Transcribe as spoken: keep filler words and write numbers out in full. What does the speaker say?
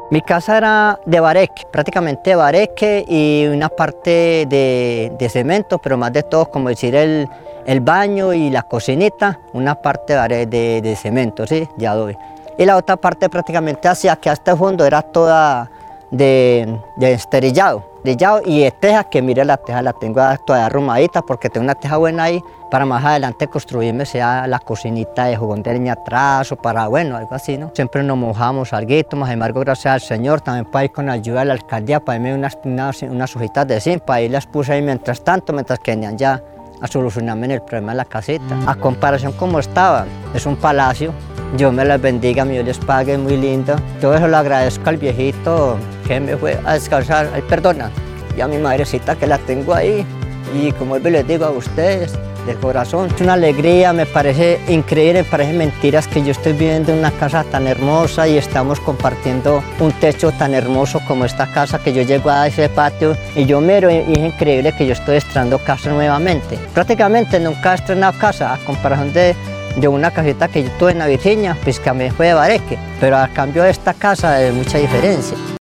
Mi casa era de bareque, prácticamente de bareque y una parte de, de cemento, pero más de todo, como decir, el, el baño y la cocinita, una parte de, de, de cemento, ¿sí? De adobe. Y la otra parte prácticamente hacia aquí hasta el fondo era toda de, de esterillado, esterillado y de teja, que mire la teja la tengo todavía arrumadita porque tengo una teja buena ahí para más adelante construirme sea la cocinita de jugón de leña atrás o para, bueno, algo así, ¿no? Siempre nos mojamos alguito, más embargo, gracias al Señor, también para ir con la ayuda de la alcaldía, para irme unas, unas, unas hojitas de zinc, para ahí las puse ahí mientras tanto, mientras que venían ya a solucionarme el problema de la casita. A comparación como estaba, es un palacio. Dios me las bendiga, Dios les pague, muy lindo. Todo eso lo agradezco al viejito que me fue a descansar, ay, perdona, y a mi madrecita que la tengo ahí. Y como les digo a ustedes, de corazón, es una alegría, me parece increíble, me parece mentiras que yo estoy viviendo en una casa tan hermosa y estamos compartiendo un techo tan hermoso como esta casa, que yo llego a ese patio y yo miro y es increíble que yo estoy estrenando casa nuevamente. Prácticamente nunca he estrenado casa, a comparación de de una casita que yo tuve en la Virginia, pues que me fue de bareque, pero a cambio de esta casa hay mucha diferencia.